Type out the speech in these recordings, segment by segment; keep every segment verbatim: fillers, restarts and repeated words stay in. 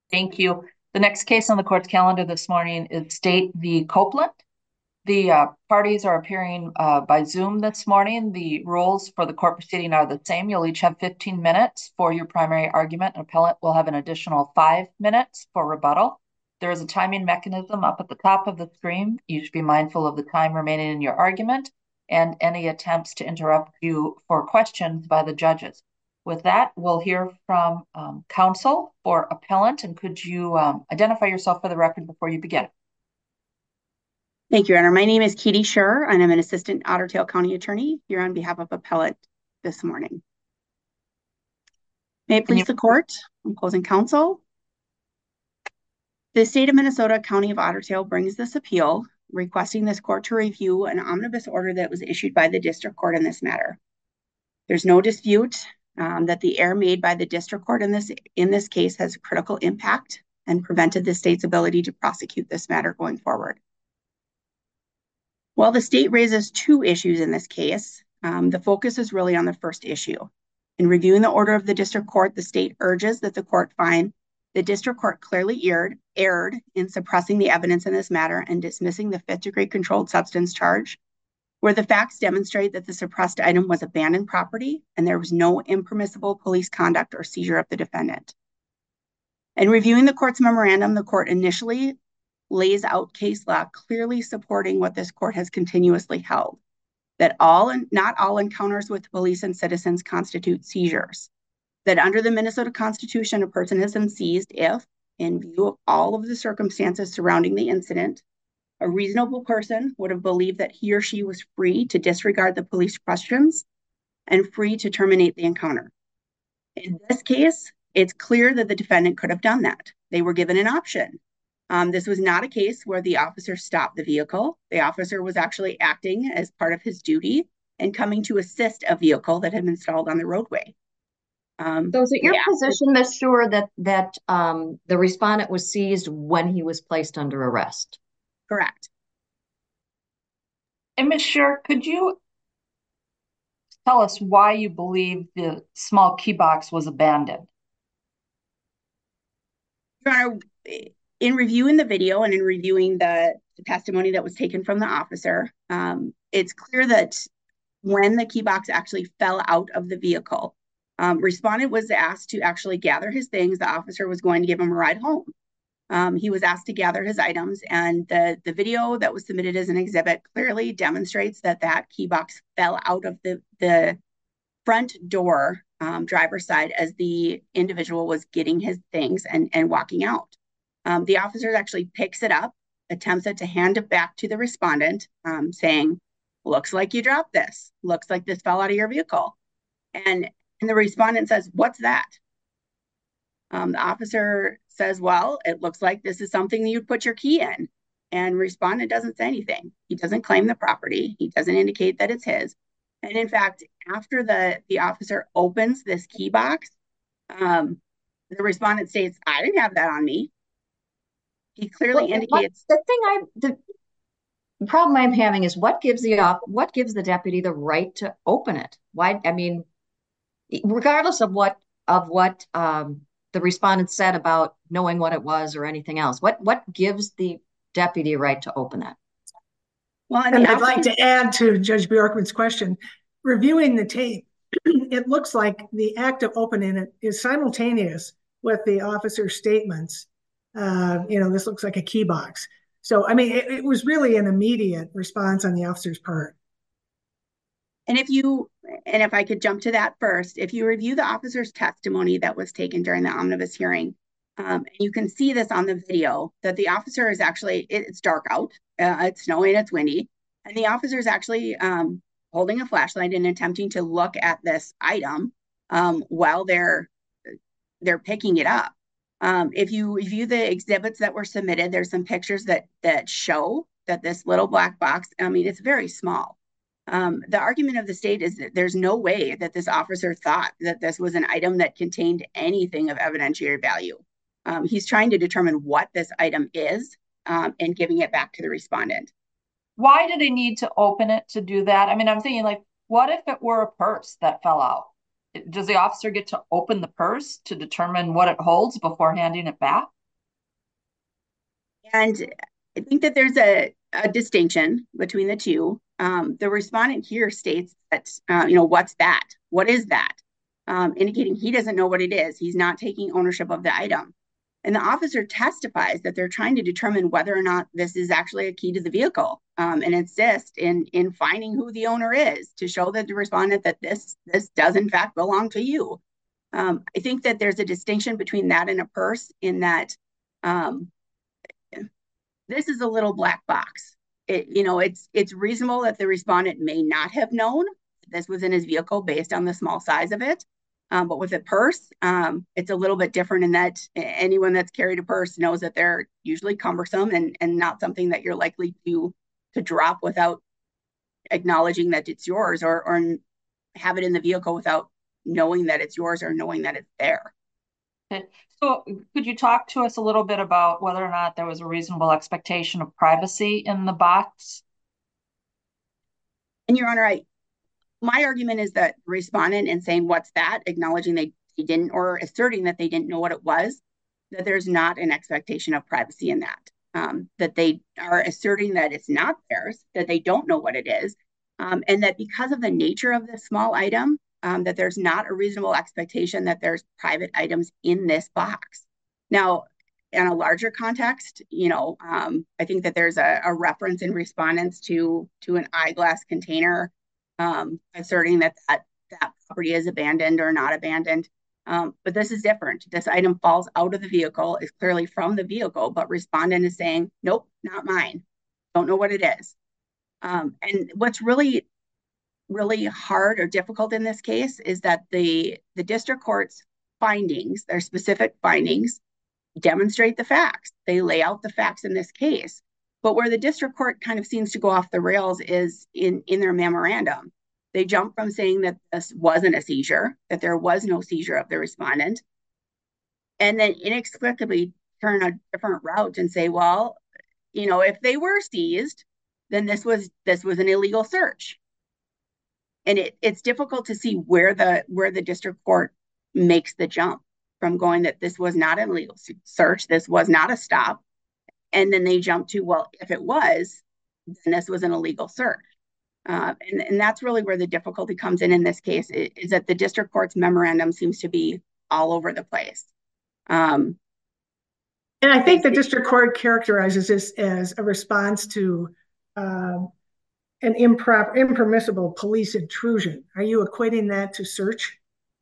Thank you. The next case on the court's calendar this morning is State v. Copeland. The uh, parties are appearing uh, by Zoom this morning. The rules for the court proceeding are the same. You'll each have fifteen minutes for your primary argument. An appellant will have an additional five minutes for rebuttal. There is a timing mechanism up at the top of the screen. You should be mindful of the time remaining in your argument and any attempts to interrupt you for questions by the judges. With that, we'll hear from um, counsel for appellant. And could you um, identify yourself for the record before you begin? Thank you, Your Honor. My name is Katie Scher, and I'm an assistant Otter Tail County attorney here on behalf of appellant this morning. May it please the court, opposing counsel. The state of Minnesota, County of Otter Tail brings this appeal, requesting this court to review an omnibus order that was issued by the district court in this matter. There's no dispute um, that the error made by the district court in this, in this case has critical impact and prevented the state's ability to prosecute this matter going forward. While the state raises two issues in this case, um, the focus is really on the first issue. In reviewing the order of the district court, the state urges that the court find the district court clearly erred, erred in suppressing the evidence in this matter and dismissing the fifth degree controlled substance charge, where the facts demonstrate that the suppressed item was abandoned property and there was no impermissible police conduct or seizure of the defendant. In reviewing the court's memorandum, the court initially lays out case law clearly supporting what this court has continuously held, that all and not all encounters with police and citizens constitute seizures, that under the Minnesota Constitution, a person has been seized if, in view of all of the circumstances surrounding the incident, a reasonable person would have believed that he or she was free to disregard the police questions and free to terminate the encounter. In this case, it's clear that the defendant could have done that. They were given an option. Um, this was not a case where the officer stopped the vehicle. The officer was actually acting as part of his duty and coming to assist a vehicle that had been stalled on the roadway. Um, so is it your yeah. position, Miz Scher, that, that um, the respondent was seized when he was placed under arrest? Correct. And Miz Scher, could you tell us why you believe the small key box was abandoned? Your Honor, in reviewing the video and in reviewing the, the testimony that was taken from the officer, um, it's clear that when the key box actually fell out of the vehicle, um, respondent was asked to actually gather his things. The officer was going to give him a ride home. Um, he was asked to gather his items, and the, the video that was submitted as an exhibit clearly demonstrates that that key box fell out of the, the front door um, driver's side as the individual was getting his things and, and walking out. Um, the officer actually picks it up, attempts it to hand it back to the respondent, um, saying, looks like you dropped this. Looks like this fell out of your vehicle. And, and the respondent says, what's that? Um, the officer says, well, it looks like this is something you'd put your key in. And respondent doesn't say anything. He doesn't claim the property. He doesn't indicate that it's his. And in fact, after the, the officer opens this key box, um, the respondent states, I didn't have that on me. He clearly well, indicates the thing I the problem I'm having is what gives the uh, what gives the deputy the right to open it? Why? I mean, regardless of what of what um, the respondent said about knowing what it was or anything else, what what gives the deputy a right to open that? Well, and I'd like to add to Judge Bjorkman's question. Reviewing the tape, it looks like the act of opening it is simultaneous with the officer's statements. Uh, you know, this looks like a key box. So, I mean, it, it was really an immediate response on the officer's part. And if you, and if I could jump to that first, if you review the officer's testimony that was taken during the omnibus hearing, um, you can see this on the video, that the officer is actually, it, it's dark out, uh, it's snowing, it's windy, and the officer is actually um, holding a flashlight and attempting to look at this item um, while they're, they're picking it up. Um, if you review the exhibits that were submitted, there's some pictures that that show that this little black box, I mean, it's very small. Um, the argument of the state is that there's no way that this officer thought that this was an item that contained anything of evidentiary value. Um, he's trying to determine what this item is um, and giving it back to the respondent. Why do they need to open it to do that? I mean, I'm thinking like, what if it were a purse that fell out? Does the officer get to open the purse to determine what it holds before handing it back? And I think that there's a, a distinction between the two. Um, the respondent here states that, uh, you know, what's that? What is that? Um, indicating he doesn't know what it is. He's not taking ownership of the item. And the officer testifies that they're trying to determine whether or not this is actually a key to the vehicle, um, and insist in, in finding who the owner is to show that the respondent that this, this does in fact belong to you. Um, I think that there's a distinction between that and a purse in that um, this is a little black box. It, you know, it's it's reasonable that the respondent may not have known this was in his vehicle based on the small size of it. Um, but with a purse, um, it's a little bit different in that anyone that's carried a purse knows that they're usually cumbersome and, and not something that you're likely to to drop without acknowledging that it's yours, or or have it in the vehicle without knowing that it's yours or knowing that it's there. Okay. So could you talk to us a little bit about whether or not there was a reasonable expectation of privacy in the box? And Your Honor, I, my argument is that respondent in saying what's that, acknowledging they, they didn't, or asserting that they didn't know what it was, that there's not an expectation of privacy in that. Um, that they are asserting that it's not theirs, that they don't know what it is, um, and that because of the nature of this small item, um, that there's not a reasonable expectation that there's private items in this box. Now, in a larger context, you know, um, I think that there's a, a reference in respondents to to an eyeglass container, um, asserting that, that that property is abandoned or not abandoned. Um, but this is different. This item falls out of the vehicle, is clearly from the vehicle, but respondent is saying, nope, not mine. Don't know what it is. Um, and what's really, really hard or difficult in this case is that the, the district court's findings, their specific findings, demonstrate the facts. They lay out the facts in this case. But where the district court kind of seems to go off the rails is in, in their memorandum. They jump from saying that this wasn't a seizure, that there was no seizure of the respondent, and then inexplicably turn a different route and say, well, you know, if they were seized, then this was this was an illegal search. And it, it's difficult to see where the where the district court makes the jump from going that this was not an illegal search, this was not a stop, and then they jump to, well, if it was, then this was an illegal search. Uh, and, and that's really where the difficulty comes in in this case, is, is that the district court's memorandum seems to be all over the place. Um, and I think the district court characterizes this as a response to uh, an improper, impermissible police intrusion. Are you equating that to search?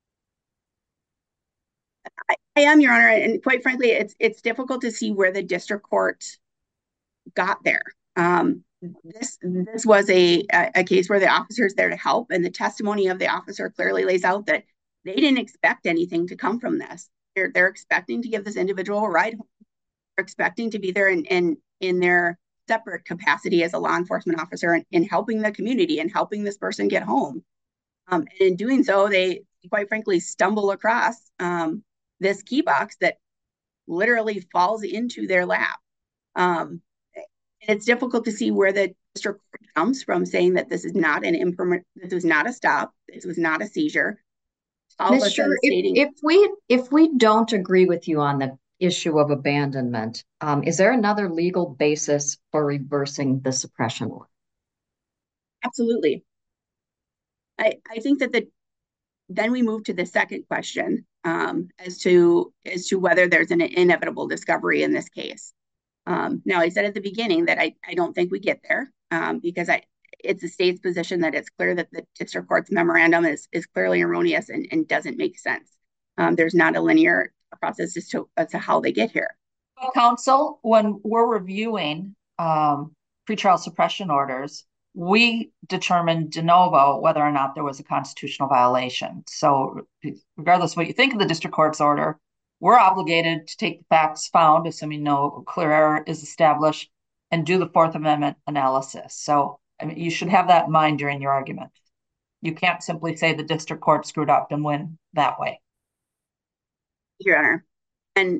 I, I am, Your Honor, and quite frankly, it's it's difficult to see where the district court got there. Um, This this was a, a case where the officer is there to help, and the testimony of the officer clearly lays out that they didn't expect anything to come from this. They're they're expecting to give this individual a ride home. They're expecting to be there in in, in their separate capacity as a law enforcement officer in, in helping the community and helping this person get home. Um, and in doing so, they quite frankly stumble across um, this key box that literally falls into their lap. Um, It's difficult to see where the district court comes from saying that this is not an imperm- this was not a stop, this was not a seizure. All Miz Sure, stating- if, if we if we don't agree with you on the issue of abandonment, um, is there another legal basis for reversing the suppression order? Absolutely. I I think that the then we move to the second question um, as to as to whether there's an inevitable discovery in this case. Um, now, I said at the beginning that I, I don't think we get there um, because I, it's the state's position that it's clear that the district court's memorandum is, is clearly erroneous and, and doesn't make sense. Um, there's not a linear process as to, as to how they get here. Well, counsel, when we're reviewing um, pretrial suppression orders, we determine de novo whether or not there was a constitutional violation. So regardless of what you think of the district court's order, we're obligated to take the facts found, assuming no clear error is established, and do the Fourth Amendment analysis. So I mean, you should have that in mind during your argument. You can't simply say the district court screwed up and win that way. Your Honor, and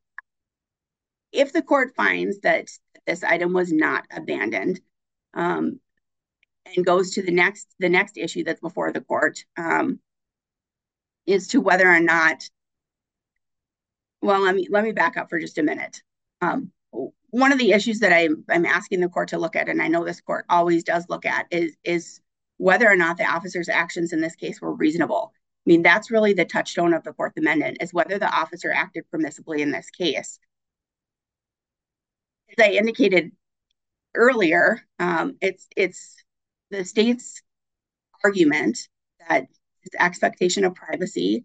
if the court finds that this item was not abandoned um, and goes to the next the next issue that's before the court, um, is to whether or not Well, let me let me back up for just a minute. Um, one of the issues that I'm, I'm asking the court to look at, and I know this court always does look at, is, is whether or not the officer's actions in this case were reasonable. I mean, that's really the touchstone of the Fourth Amendment, is whether the officer acted permissibly in this case. As I indicated earlier, um, it's, it's the state's argument that this expectation of privacy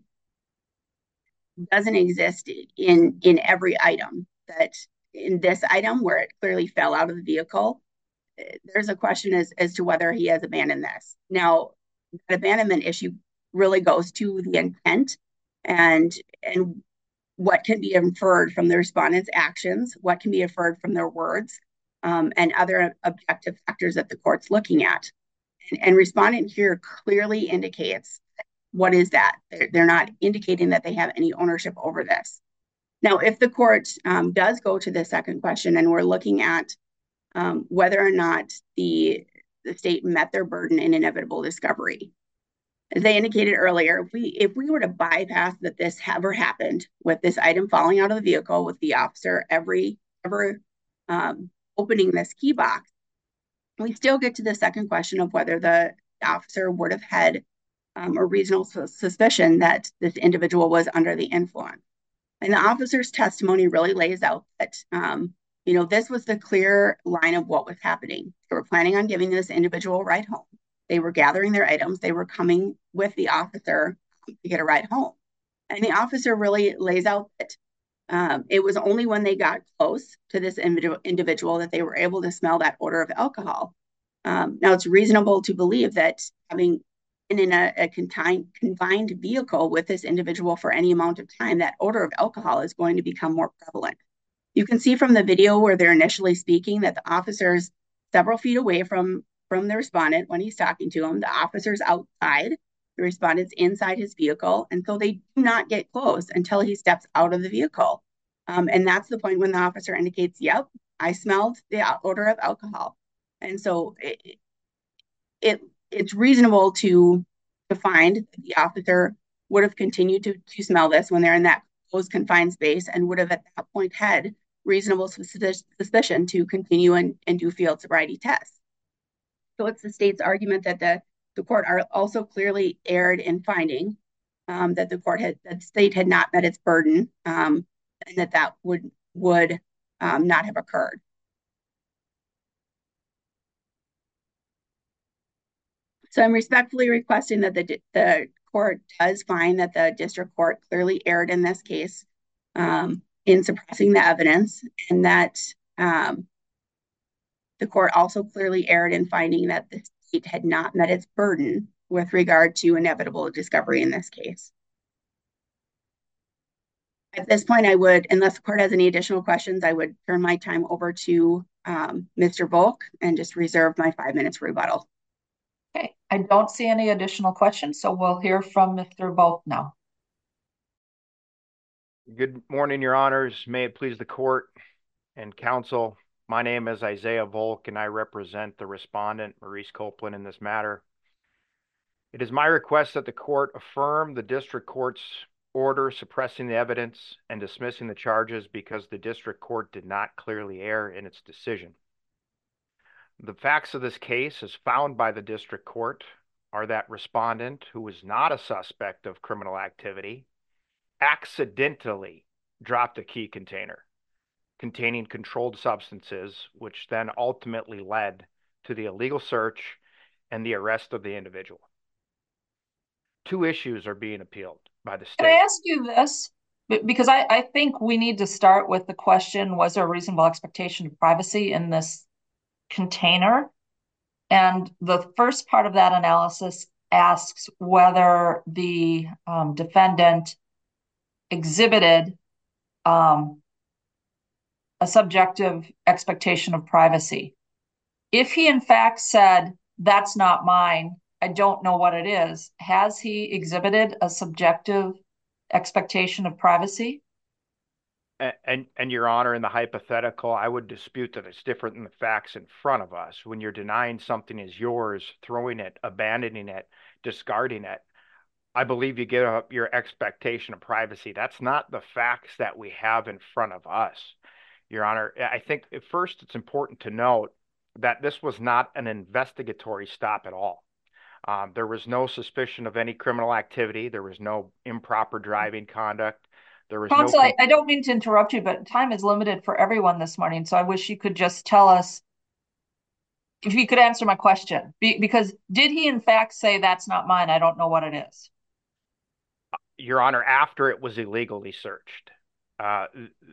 doesn't exist in, in every item, that in this item where it clearly fell out of the vehicle, there's a question as, as to whether he has abandoned this. Now, the abandonment issue really goes to the intent and, and what can be inferred from the respondent's actions, what can be inferred from their words, um, and other objective factors that the court's looking at. And, and respondent here clearly indicates what is that. They're, they're not indicating that they have any ownership over this. Now, if the court um, does go to the second question and we're looking at um, whether or not the, the state met their burden in inevitable discovery, as I indicated earlier, if we, if we were to bypass that this ever happened with this item falling out of the vehicle, with the officer every ever um, opening this key box, we still get to the second question of whether the officer would have had um, a reasonable suspicion that this individual was under the influence. And the officer's testimony really lays out that, um, you know, this was the clear line of what was happening. They were planning on giving this individual a ride home. They were gathering their items. They were coming with the officer to get a ride home. And the officer really lays out that um, it was only when they got close to this individual that they were able to smell that odor of alcohol. Um, now, it's reasonable to believe that having been in a, a confined, confined vehicle with this individual for any amount of time, that odor of alcohol is going to become more prevalent. You can see from the video where they're initially speaking that the officer's several feet away from, from the respondent when he's talking to him. The officer's outside, the respondent's inside his vehicle, and so they do not get close until he steps out of the vehicle. Um, and that's the point when the officer indicates, yep, I smelled the odor of alcohol. And so it, it it's reasonable to, to find that the officer would have continued to, to smell this when they're in that closed confined space, and would have at that point had reasonable suspicion to continue and, and do field sobriety tests. So it's the state's argument that the, the court are also clearly erred in finding um, that the court had, that the state had not met its burden, um, and that that would, would um, not have occurred. So I'm respectfully requesting that the, the court does find that the district court clearly erred in this case um, in suppressing the evidence, and that um, the court also clearly erred in finding that the state had not met its burden with regard to inevitable discovery in this case. At this point, I would, unless the court has any additional questions, I would turn my time over to um, Mister Volk and just reserve my five minutes rebuttal. Okay, I don't see any additional questions, so we'll hear from Mister Volk now. Good morning, Your Honors. May it please the court and counsel. My name is Isaiah Volk, and I represent the respondent, Maurice Copeland, in this matter. It is my request that the court affirm the district court's order suppressing the evidence and dismissing the charges because the district court did not clearly err in its decision. The facts of this case, as found by the district court, are that respondent, who was not a suspect of criminal activity, accidentally dropped a key container containing controlled substances, which then ultimately led to the illegal search and the arrest of the individual. Two issues are being appealed by the state. Can I ask you this? Because I, I think we need to start with the question, was there a reasonable expectation of privacy in this container? And the first part of that analysis asks whether the um, defendant exhibited um, a subjective expectation of privacy. If he in fact said, that's not mine, I don't know what it is, has he exhibited a subjective expectation of privacy? And, and, and Your Honor, in the hypothetical, I would dispute that it's different than the facts in front of us. When you're denying something is yours, throwing it, abandoning it, discarding it, I believe you give up your expectation of privacy. That's not the facts that we have in front of us. Your Honor. I think at first it's important to note that this was not an investigatory stop at all. Um, there was no suspicion of any criminal activity. There was no improper driving conduct. There was Counsel, no. I, I don't mean to interrupt you, but time is limited for everyone this morning. So I wish you could just tell us, if you could answer my question, Be, because did he in fact say that's not mine? I don't know what it is. Your Honor, after it was illegally searched. Uh,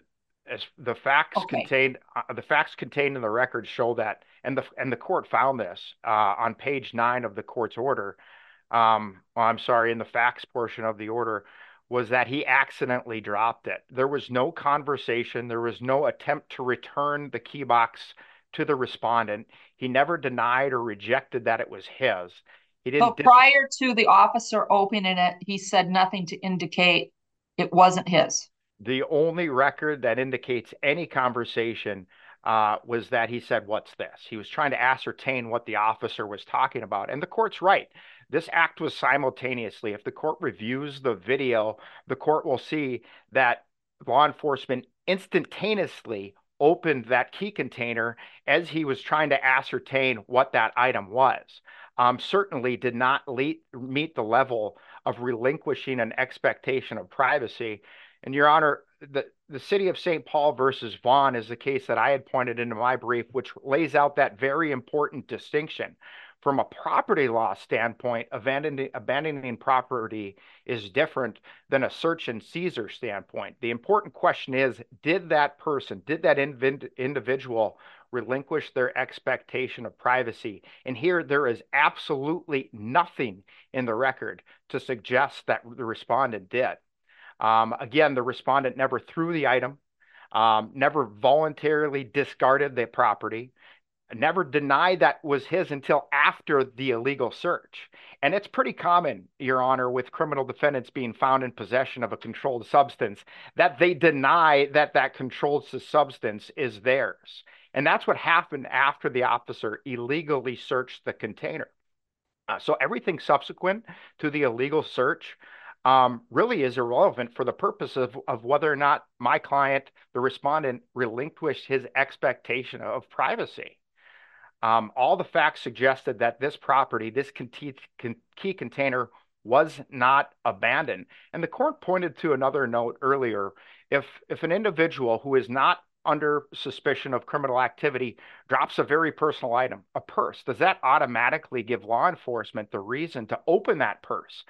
as the facts okay. contained, uh, the facts contained in the record show that, and the and the court found this uh, on page nine of the court's order. Um, well, I'm sorry, in the facts portion of the order, was that he accidentally dropped it. There was no conversation. There was no attempt to return the key box to the respondent. He never denied or rejected that it was his. He didn't. So prior to the officer opening it, he said nothing to indicate it wasn't his. The only record that indicates any conversation uh, was that he said, "What's this?" He was trying to ascertain what the officer was talking about. And the court's right. This act was simultaneously. If the court reviews the video, the court will see that law enforcement instantaneously opened that key container as he was trying to ascertain what that item was. Um, certainly did not lead, meet the level of relinquishing an expectation of privacy. And Your Honor, the, the city of Saint Paul versus Vaughn is the case that I had pointed into my brief, which lays out that very important distinction. From a property law standpoint, abandoning, abandoning property is different than a search and seizure standpoint. The important question is, did that person, did that inv- individual relinquish their expectation of privacy? And here there is absolutely nothing in the record to suggest that the respondent did. Um, again, the respondent never threw the item, um, never voluntarily discarded the property, never denied that was his until after the illegal search. And it's pretty common, Your Honor, with criminal defendants being found in possession of a controlled substance, that they deny that that controlled substance is theirs. And that's what happened after the officer illegally searched the container. Uh, so everything subsequent to the illegal search um, really is irrelevant for the purpose of, of whether or not my client, the respondent, relinquished his expectation of privacy. Um, all the facts suggested that this property, this key container, was not abandoned. And the court pointed to another note earlier. If, if an individual who is not under suspicion of criminal activity drops a very personal item, a purse, does that automatically give law enforcement the reason to open that purse,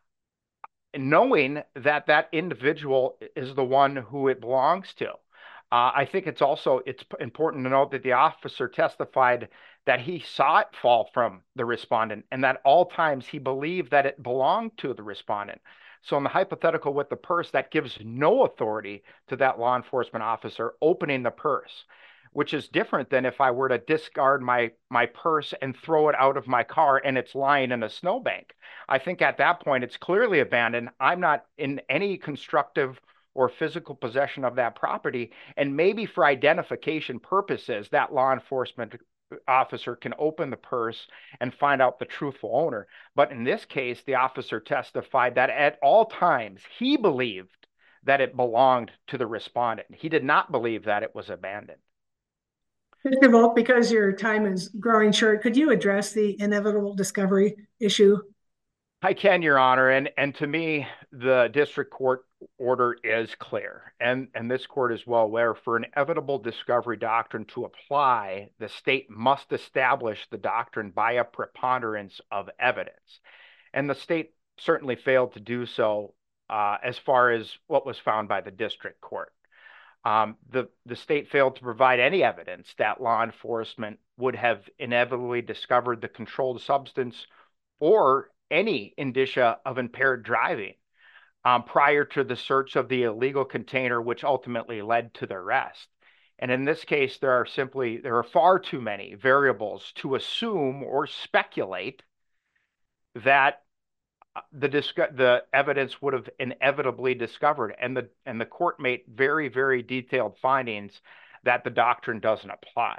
knowing that that individual is the one who it belongs to? Uh, I think it's also it's important to note that the officer testified that he saw it fall from the respondent and that all times he believed that it belonged to the respondent. So in the hypothetical with the purse, that gives no authority to that law enforcement officer opening the purse, which is different than if I were to discard my, my purse and throw it out of my car and it's lying in a snowbank. I think at that point, it's clearly abandoned. I'm not in any constructive or physical possession of that property. And maybe for identification purposes, that law enforcement officer can open the purse and find out the truthful owner. But in this case, the officer testified that at all times, he believed that it belonged to the respondent. He did not believe that it was abandoned. Mister Volk, because your time is growing short, could you address the inevitable discovery issue? I can, Your Honor. And, and to me, the district court order is clear. And, and this court is well aware, for an inevitable discovery doctrine to apply, the state must establish the doctrine by a preponderance of evidence. And the state certainly failed to do so uh, as far as what was found by the district court. Um, the, the state failed to provide any evidence that law enforcement would have inevitably discovered the controlled substance or any indicia of impaired driving um, prior to the search of the illegal container, which ultimately led to the arrest. And in this case, there are simply, there are far too many variables to assume or speculate that the the evidence would have inevitably discovered. And the, and the court made very, very detailed findings that the doctrine doesn't apply.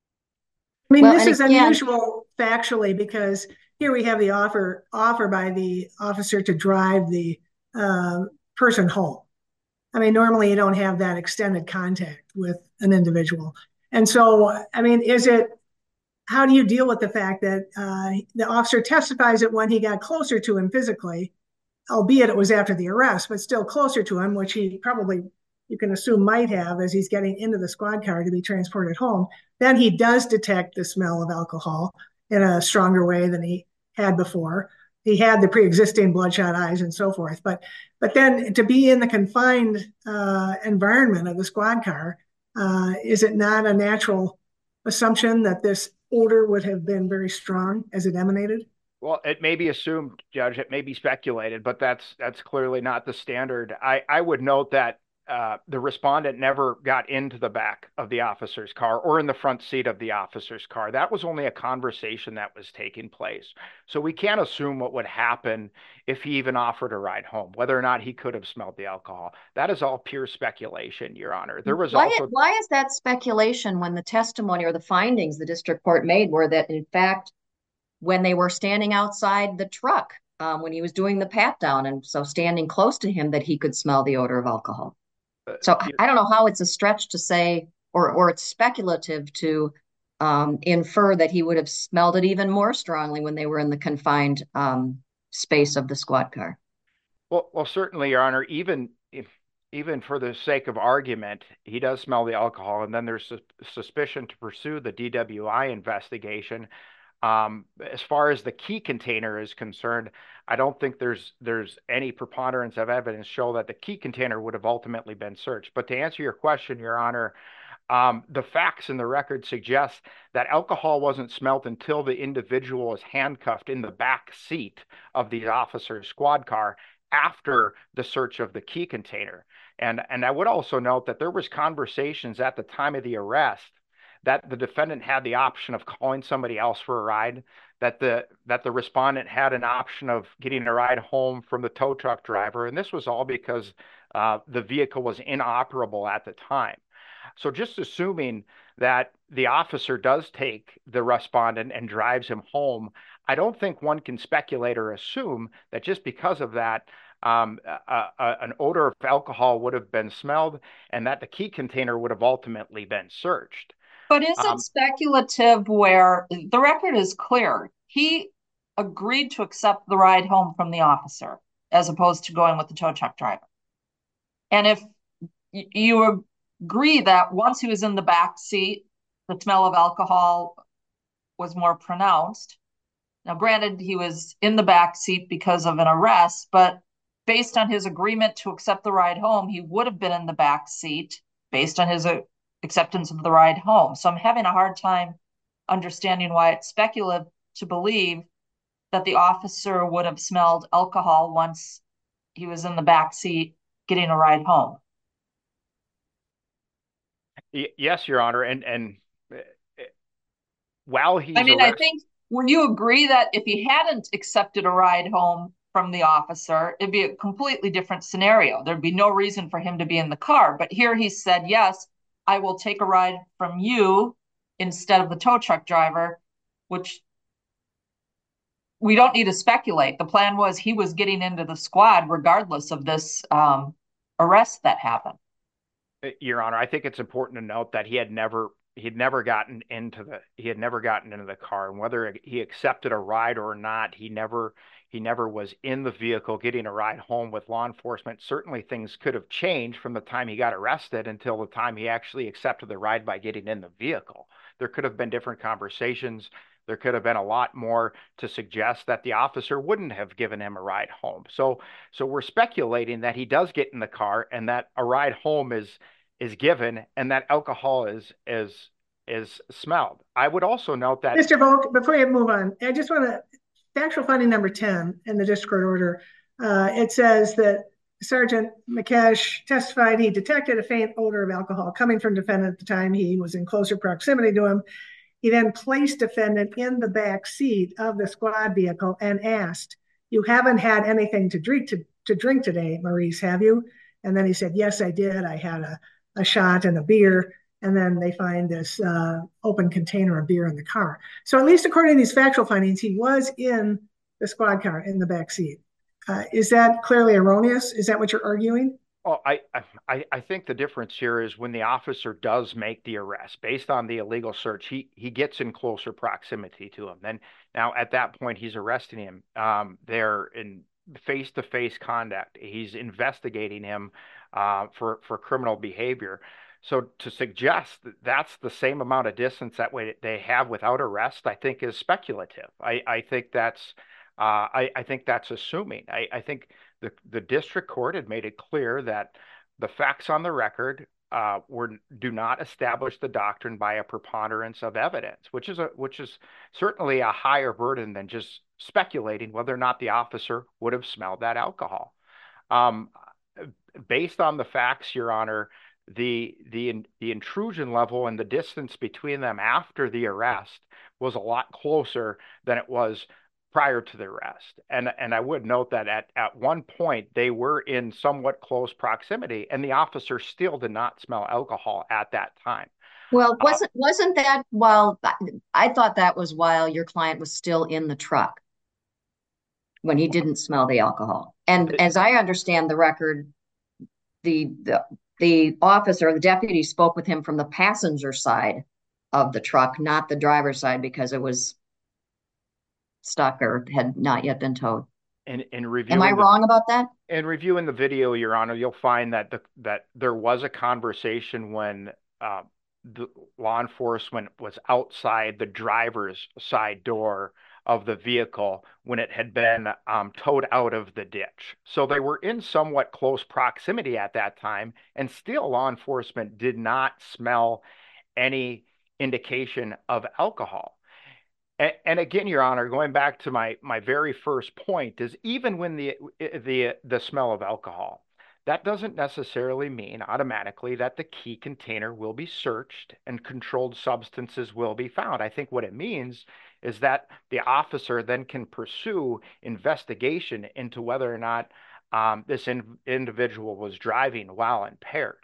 I mean, well, this is again, unusual factually, because here we have the offer offer by the officer to drive the uh, person home. I mean, normally you don't have that extended contact with an individual. And so, I mean, is it, how do you deal with the fact that uh, the officer testifies that when he got closer to him physically, albeit it was after the arrest, but still closer to him, which he probably, you can assume, might have as he's getting into the squad car to be transported home, then he does detect the smell of alcohol in a stronger way than he had before. He had the pre-existing bloodshot eyes and so forth. But but then to be in the confined uh, environment of the squad car, uh, is it not a natural assumption that this odor would have been very strong as it emanated? Well, it may be assumed, Judge, it may be speculated, but that's that's clearly not the standard. I, I would note that uh, the respondent never got into the back of the officer's car or in the front seat of the officer's car. That was only a conversation that was taking place. So we can't assume what would happen if he even offered a ride home, whether or not he could have smelled the alcohol. That is all pure speculation, Your Honor. There was why, also... Why is that speculation when the testimony or the findings the district court made were that, in fact, when they were standing outside the truck, um, when he was doing the pat down, and so standing close to him, that he could smell the odor of alcohol? So I don't know how it's a stretch to say, or or it's speculative to um, infer that he would have smelled it even more strongly when they were in the confined um, space of the squad car. Well, well, certainly, Your Honor, even if, even for the sake of argument, he does smell the alcohol, and then there's su suspicion to pursue the D W I investigation. Um, as far as the key container is concerned, I don't think there's there's any preponderance of evidence show that the key container would have ultimately been searched. But to answer your question, Your Honor, um, the facts in the record suggest that alcohol wasn't smelt until the individual was handcuffed in the back seat of the officer's squad car after the search of the key container. And, and I would also note that there was conversations at the time of the arrest that the defendant had the option of calling somebody else for a ride, that the that the respondent had an option of getting a ride home from the tow truck driver, and this was all because uh, the vehicle was inoperable at the time. So just assuming that the officer does take the respondent and drives him home, I don't think one can speculate or assume that just because of that, um, a, a, an odor of alcohol would have been smelled and that the key container would have ultimately been searched. But is it um, speculative where the record is clear? He agreed to accept the ride home from the officer as opposed to going with the tow truck driver. And if you agree that once he was in the back seat, the smell of alcohol was more pronounced. Now, granted, he was in the back seat because of an arrest, but based on his agreement to accept the ride home, he would have been in the back seat based on his uh, acceptance of the ride home. So I'm having a hard time understanding why it's speculative to believe that the officer would have smelled alcohol once he was in the back seat getting a ride home. Yes, Your Honor. And, and while he's I mean, arrested, I think, would you agree that if he hadn't accepted a ride home from the officer, it'd be a completely different scenario. There'd be no reason for him to be in the car. But here he said, yes, I will take a ride from you instead of the tow truck driver, which we don't need to speculate. The plan was he was getting into the squad regardless of this um, arrest that happened. Your Honor, I think it's important to note that he had never he'd never gotten into the he had never gotten into the car, and whether he accepted a ride or not, he never he never was in the vehicle getting a ride home with law enforcement. Certainly things could have changed from the time he got arrested until the time he actually accepted the ride by getting in the vehicle. There could have been different conversations. There could have been a lot more to suggest that the officer wouldn't have given him a ride home. So so we're speculating that he does get in the car and that a ride home is is given and that alcohol is is is smelled. I would also note that Mister Volk, before you move on, I just want to factual finding number ten in the district court order. Uh, it says that Sergeant McCash testified he detected a faint odor of alcohol coming from defendant at the time he was in closer proximity to him. He then placed defendant in the back seat of the squad vehicle and asked, "You haven't had anything to drink to, to drink today, Maurice, have you?" And then he said, "Yes, I did. I had a, a shot and a beer." And then they find this uh, open container of beer in the car. So at least according to these factual findings, he was in the squad car in the back seat. Uh, is that clearly erroneous? Is that what you're arguing? Oh, I, I, I think the difference here is when the officer does make the arrest based on the illegal search, he he gets in closer proximity to him. Then now at that point he's arresting him. Um, they're in face-to-face contact. He's investigating him uh, for for criminal behavior. So to suggest that that's the same amount of distance that way they have without arrest, I think is speculative. I I think that's uh, I I think that's assuming. I I think the the district court had made it clear that the facts on the record uh, were do not establish the doctrine by a preponderance of evidence, which is a which is certainly a higher burden than just speculating whether or not the officer would have smelled that alcohol. Um, based on the facts, Your Honor, the the the intrusion level and the distance between them after the arrest was a lot closer than it was prior to the arrest. And and I would note that at, at one point they were in somewhat close proximity and the officer still did not smell alcohol at that time. Well, wasn't uh, wasn't that while I thought that was while your client was still in the truck when he didn't smell the alcohol. And it, as I understand the record, the the the officer, the deputy spoke with him from the passenger side of the truck, not the driver's side, because it was stuck or had not yet been towed. And in reviewing, am I wrong the, about that? In reviewing the video, Your Honor, you'll find that the, that there was a conversation when uh, the law enforcement was outside the driver's side door of the vehicle when it had been um, towed out of the ditch. So they were in somewhat close proximity at that time, and still law enforcement did not smell any indication of alcohol. And, and again, Your Honor, going back to my my very first point is even when the the the smell of alcohol, that doesn't necessarily mean automatically that the key container will be searched and controlled substances will be found. I think what it means is that the officer then can pursue investigation into whether or not um, this in, individual was driving while impaired.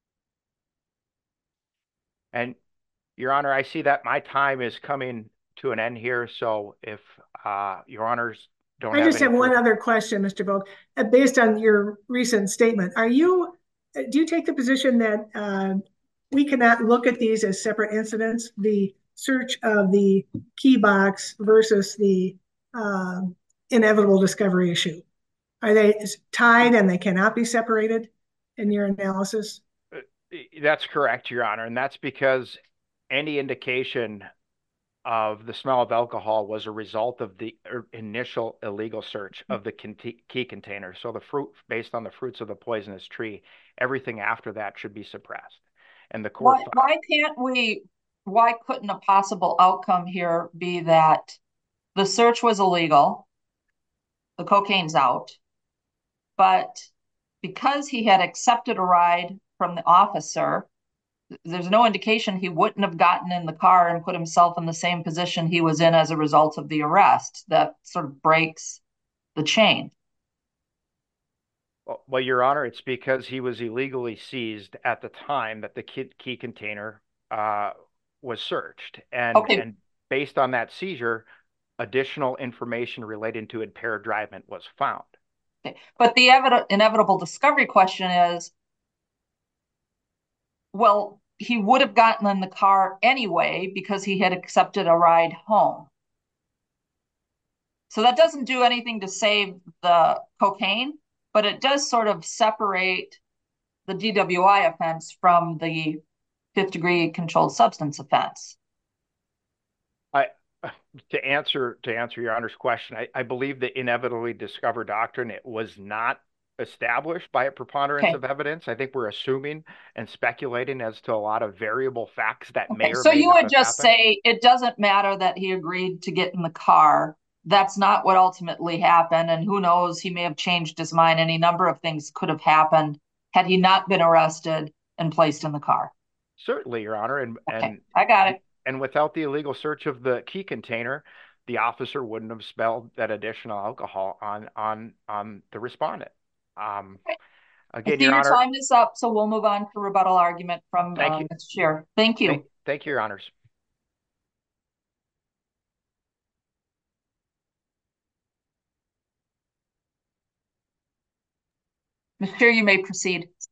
And Your Honor, I see that my time is coming to an end here. So if uh, Your Honors don't I have just have further... one other question, Mister Volk. Uh, based on your recent statement, are you, do you take the position that uh, we cannot look at these as separate incidents, the search of the key box versus the uh, inevitable discovery issue? Are they tied and they cannot be separated in your analysis? That's correct, Your Honor. And that's because any indication of the smell of alcohol was a result of the initial illegal search of the key container. So the fruit, based on the fruits of the poisonous tree, everything after that should be suppressed. And the court... Why, why can't we, why couldn't a possible outcome here be that the search was illegal, the cocaine's out, but because he had accepted a ride from the officer, there's no indication he wouldn't have gotten in the car and put himself in the same position he was in as a result of the arrest. That sort of breaks the chain. Well, well Your Honor, it's because he was illegally seized at the time that the key, key container uh, was searched. And, okay. and based on that seizure, additional information relating to impaired driving was found. Okay. But the evi- inevitable discovery question is, well, he would have gotten in the car anyway because he had accepted a ride home. So that doesn't do anything to save the cocaine, but it does sort of separate the D W I offense from the fifth degree controlled substance offense. I, to answer to answer Your Honor's question, I, I believe the inevitably discovered doctrine, it was not established by a preponderance okay. of evidence. I think we're assuming and speculating as to a lot of variable facts that okay. may or so may you not would have just happened. say it doesn't matter that he agreed to get in the car. That's not what ultimately happened, and who knows, he may have changed his mind. Any number of things could have happened had he not been arrested and placed in the car. Certainly, Your Honor, and okay. and I got it. And without the illegal search of the key container, the officer wouldn't have smelled that additional alcohol on on on the respondent. Um, okay. Again, Your Honor, time is up, so we'll move on to rebuttal argument from thank uh, you. Miz Scheer. Thank you. Thank, thank you, Your Honors. Miz Scheer, you may proceed.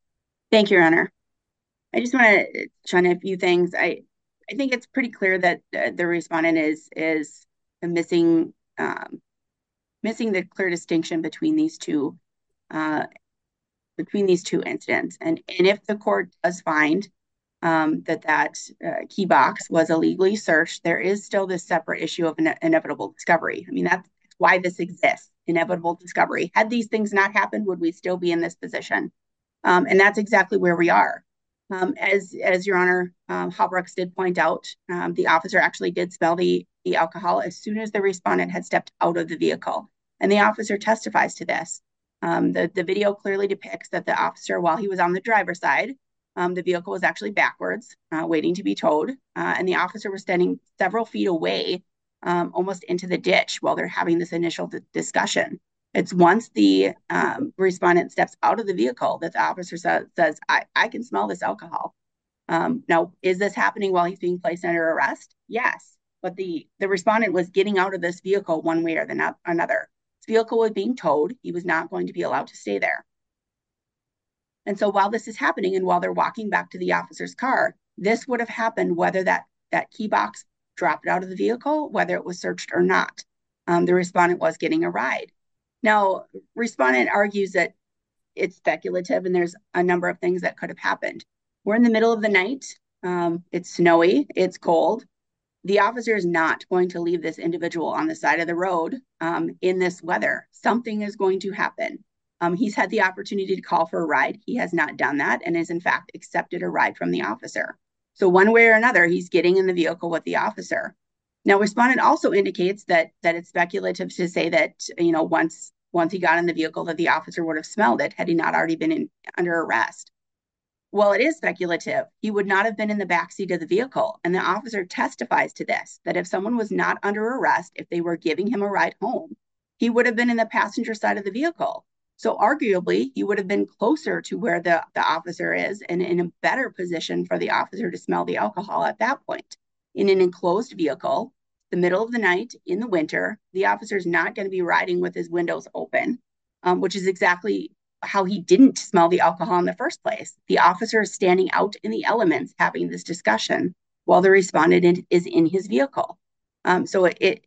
Thank you, Your Honor. I just want to touch on a few things. I, I think it's pretty clear that uh, the respondent is is missing um, missing the clear distinction between these two uh, between these two incidents. And and if the court does find um, that that uh, key box was illegally searched, there is still this separate issue of ine- inevitable discovery. I mean, that's why this exists, inevitable discovery. Had these things not happened, would we still be in this position? Um, and that's exactly where we are. Um, as, as Your Honor, um, Halbrechts did point out, um, the officer actually did smell the, the alcohol as soon as the respondent had stepped out of the vehicle. And the officer testifies to this. Um, the, the video clearly depicts that the officer, while he was on the driver's side, um, the vehicle was actually backwards, uh, waiting to be towed. Uh, and the officer was standing several feet away, um, almost into the ditch while they're having this initial d- discussion. It's once the um, respondent steps out of the vehicle that the officer sa- says, I, I can smell this alcohol. Um, now, is this happening while he's being placed under arrest? Yes, but the, the respondent was getting out of this vehicle one way or the no- another. His vehicle was being towed. He was not going to be allowed to stay there. And so while this is happening and while they're walking back to the officer's car, this would have happened whether that, that key box dropped out of the vehicle, whether it was searched or not. Um, the respondent was getting a ride. Now, respondent argues that it's speculative and there's a number of things that could have happened. We're in the middle of the night. Um, it's snowy. It's cold. The officer is not going to leave this individual on the side of the road um, in this weather. Something is going to happen. Um, he's had the opportunity to call for a ride. He has not done that and has in fact accepted a ride from the officer. So one way or another, he's getting in the vehicle with the officer. Now, respondent also indicates that that it's speculative to say that, you know, once once he got in the vehicle that the officer would have smelled it had he not already been in, under arrest. Well, it is speculative. He would not have been in the backseat of the vehicle. And the officer testifies to this, that if someone was not under arrest, if they were giving him a ride home, he would have been in the passenger side of the vehicle. So arguably, he would have been closer to where the, the officer is and in a better position for the officer to smell the alcohol at that point. In an enclosed vehicle, the middle of the night in the winter, the officer is not going to be riding with his windows open, um, which is exactly how he didn't smell the alcohol in the first place. The officer is standing out in the elements having this discussion while the respondent is in his vehicle. Um, so it, it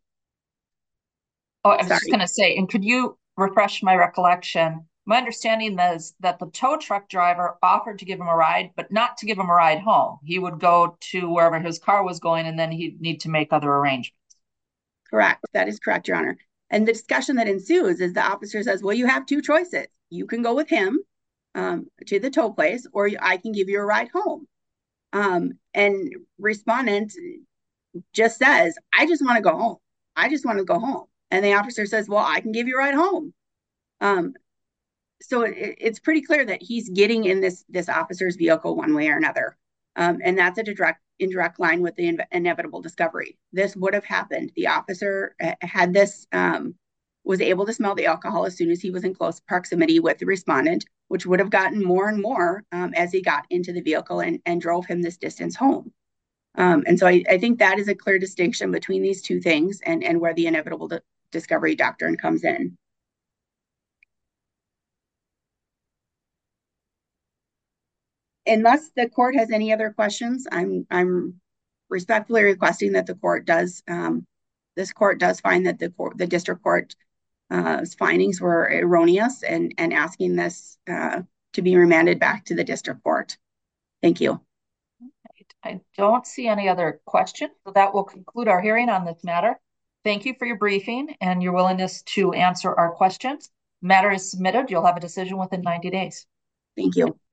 Oh, I was sorry. just going to say, and could you refresh my recollection? My understanding is that the tow truck driver offered to give him a ride, but not to give him a ride home. He would go to wherever his car was going, and then he'd need to make other arrangements. Correct. That is correct, Your Honor. And the discussion that ensues is the officer says, well, you have two choices. You can go with him um, to the tow place, or I can give you a ride home. Um, and respondent just says, I just want to go home. I just want to go home. And the officer says, well, I can give you a ride home. Um, so it, it's pretty clear that he's getting in this, this officer's vehicle one way or another. Um, and that's a direct, indirect line with the in- inevitable discovery. This would have happened. The officer had this, um, was able to smell the alcohol as soon as he was in close proximity with the respondent, which would have gotten more and more um, as he got into the vehicle and, and drove him this distance home. Um, and so I, I think that is a clear distinction between these two things and, and where the inevitable di- discovery doctrine comes in. Unless the court has any other questions, I'm I'm respectfully requesting that the court does um, this court does find that the court, the district court's uh, findings were erroneous and and asking this uh, to be remanded back to the district court. Thank you. I don't see any other questions, so that will conclude our hearing on this matter. Thank you for your briefing and your willingness to answer our questions. The matter is submitted. You'll have a decision within ninety days. Thank you.